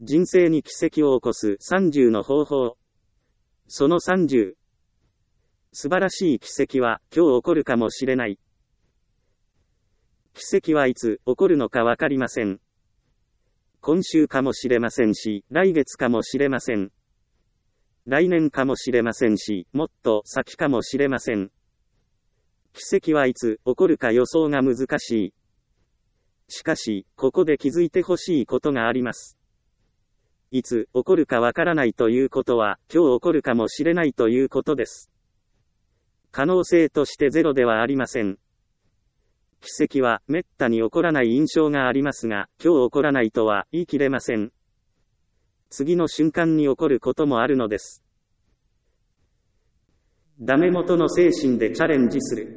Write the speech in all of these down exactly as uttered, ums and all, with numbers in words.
人生に奇跡を起こすさんじゅうの方法。そのさんじゅう。素晴らしい奇跡は今日起こるかもしれない。奇跡はいつ起こるのかわかりません。今週かもしれませんし、来月かもしれません。来年かもしれませんし、もっと先かもしれません。奇跡はいつ起こるか予想が難しい。しかし、ここで気づいてほしいことがあります。いつ起こるかわからないということは、今日起こるかもしれないということです。可能性としてゼロではありません。奇跡は滅多に起こらない印象がありますが、今日起こらないとは言い切れません。次の瞬間に起こることもあるのです。ダメ元の精神でチャレンジする。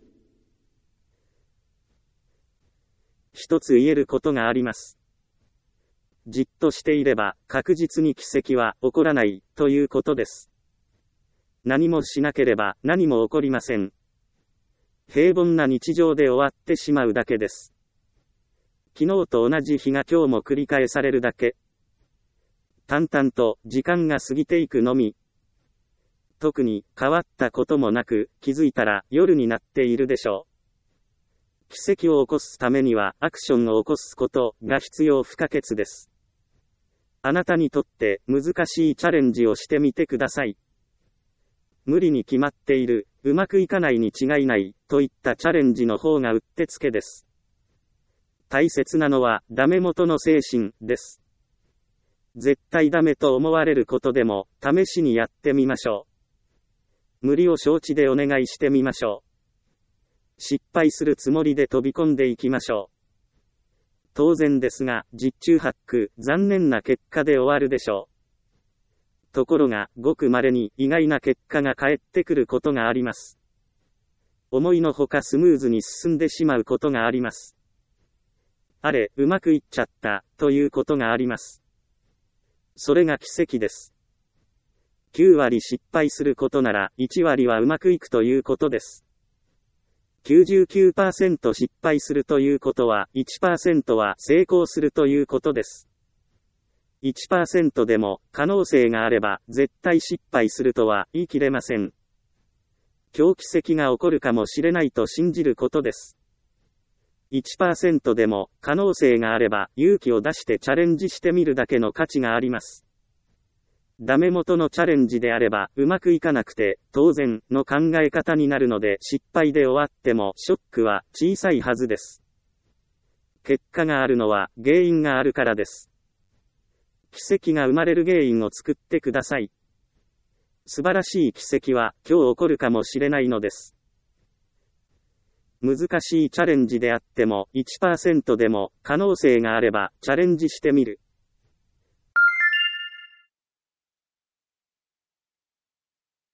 一つ言えることがあります。じっとしていれば確実に奇跡は起こらないということです。何もしなければ何も起こりません。平凡な日常で終わってしまうだけです。昨日と同じ日が今日も繰り返されるだけ。淡々と時間が過ぎていくのみ。特に変わったこともなく、気づいたら夜になっているでしょう。奇跡を起こすためにはアクションを起こすことが必要不可欠です。あなたにとって難しいチャレンジをしてみてください。無理に決まっている、うまくいかないに違いないといったチャレンジの方がうってつけです。大切なのはダメ元の精神です。絶対ダメと思われることでも試しにやってみましょう。無理を承知でお願いしてみましょう。失敗するつもりで飛び込んでいきましょう。当然ですが、十中八九、残念な結果で終わるでしょう。ところが、ごく稀に意外な結果が返ってくることがあります。思いのほかスムーズに進んでしまうことがあります。あれ、うまくいっちゃった、ということがあります。それが奇跡です。きゅうわり失敗することなら、いちわりはうまくいくということです。きゅうじゅうきゅうパーセント 失敗するということは、いちパーセント は成功するということです。いちパーセント でも可能性があれば、絶対失敗するとは言い切れません。今日奇跡が起こるかもしれないと信じることです。いちパーセント でも可能性があれば、勇気を出してチャレンジしてみるだけの価値があります。ダメ元のチャレンジであれば、うまくいかなくて、当然の考え方になるので、失敗で終わっても、ショックは小さいはずです。結果があるのは、原因があるからです。奇跡が生まれる原因を作ってください。素晴らしい奇跡は、今日起こるかもしれないのです。難しいチャレンジであっても、いちパーセント でも、可能性があれば、チャレンジしてみる。